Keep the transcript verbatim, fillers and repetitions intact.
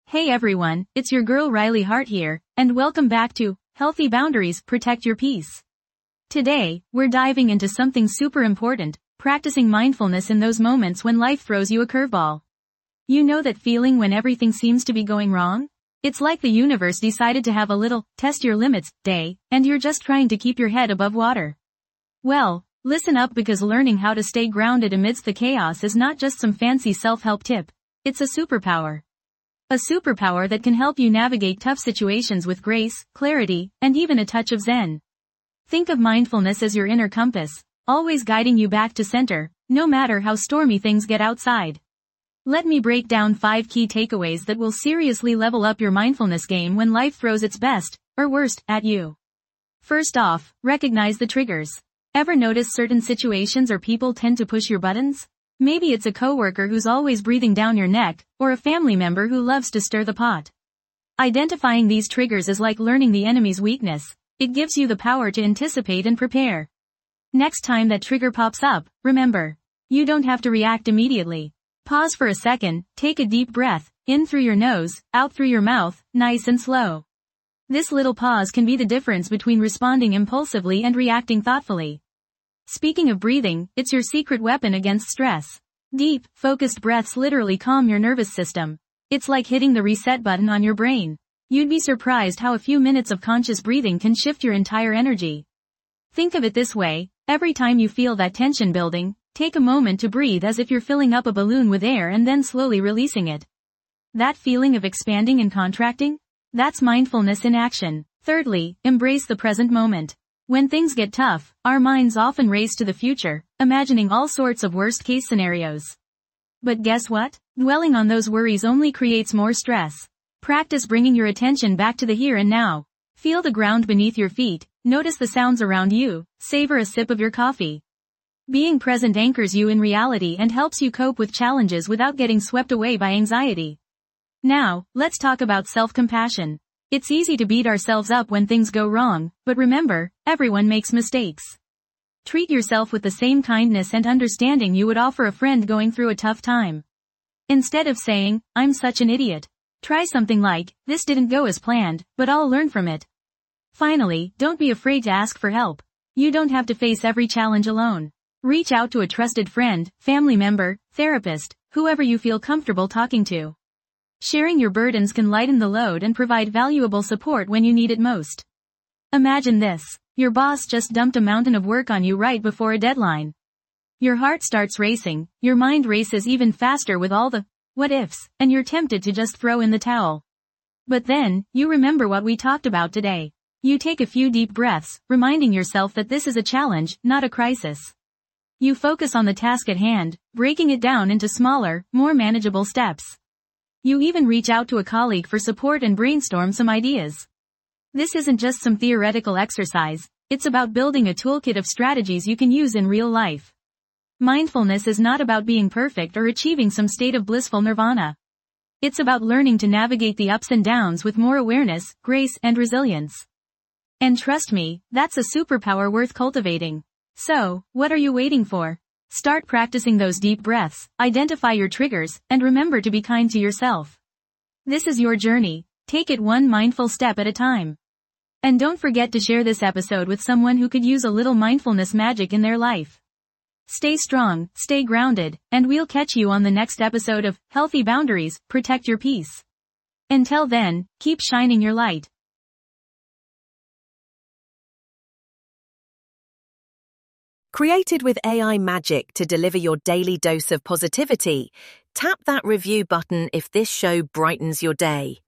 Hey everyone, it's your girl Riley Hart here, and welcome back to Healthy Boundaries, Protect Your Peace. Today, we're diving into something super important, practicing mindfulness in those moments when life throws you a curveball. You know that feeling when everything seems to be going wrong? It's like the universe decided to have a little test your limits day, and you're just trying to keep your head above water. Well, listen up, because learning how to stay grounded amidst the chaos is not just some fancy self-help tip. It's a superpower. A superpower that can help you navigate tough situations with grace, clarity, and even a touch of zen. Think of mindfulness as your inner compass, always guiding you back to center, no matter how stormy things get outside. Let me break down five key takeaways that will seriously level up your mindfulness game when life throws its best, or worst, at you. First off, recognize the triggers. Ever notice certain situations or people tend to push your buttons? Maybe it's a coworker who's always breathing down your neck, or a family member who loves to stir the pot. Identifying these triggers is like learning the enemy's weakness. It gives you the power to anticipate and prepare. Next time that trigger pops up, remember, you don't have to react immediately. Pause for a second, take a deep breath, in through your nose, out through your mouth, nice and slow. This little pause can be the difference between responding impulsively and reacting thoughtfully. Speaking of breathing, it's your secret weapon against stress. Deep, focused breaths literally calm your nervous system. It's like hitting the reset button on your brain. You'd be surprised how a few minutes of conscious breathing can shift your entire energy. Think of it this way, every time you feel that tension building, take a moment to breathe as if you're filling up a balloon with air and then slowly releasing it. That feeling of expanding and contracting? That's mindfulness in action. Thirdly, embrace the present moment. When things get tough, our minds often race to the future, imagining all sorts of worst-case scenarios. But guess what? Dwelling on those worries only creates more stress. Practice bringing your attention back to the here and now. Feel the ground beneath your feet, notice the sounds around you, savor a sip of your coffee. Being present anchors you in reality and helps you cope with challenges without getting swept away by anxiety. Now, let's talk about self-compassion. It's easy to beat ourselves up when things go wrong, but remember, everyone makes mistakes. Treat yourself with the same kindness and understanding you would offer a friend going through a tough time. Instead of saying, "I'm such an idiot," try something like, "This didn't go as planned, but I'll learn from it." Finally, don't be afraid to ask for help. You don't have to face every challenge alone. Reach out to a trusted friend, family member, therapist, whoever you feel comfortable talking to. Sharing your burdens can lighten the load and provide valuable support when you need it most. Imagine this. Your boss just dumped a mountain of work on you right before a deadline. Your heart starts racing, your mind races even faster with all the what ifs, and you're tempted to just throw in the towel. But then, you remember what we talked about today. You take a few deep breaths, reminding yourself that this is a challenge, not a crisis. You focus on the task at hand, breaking it down into smaller, more manageable steps. You even reach out to a colleague for support and brainstorm some ideas. This isn't just some theoretical exercise, it's about building a toolkit of strategies you can use in real life. Mindfulness is not about being perfect or achieving some state of blissful nirvana. It's about learning to navigate the ups and downs with more awareness, grace, and resilience. And trust me, that's a superpower worth cultivating. So, what are you waiting for? Start practicing those deep breaths, identify your triggers, and remember to be kind to yourself. This is your journey. Take it one mindful step at a time. And don't forget to share this episode with someone who could use a little mindfulness magic in their life. Stay strong, stay grounded, and we'll catch you on the next episode of Healthy Boundaries, Protect Your Peace. Until then, keep shining your light. Created with A I magic to deliver your daily dose of positivity, tap that review button if this show brightens your day.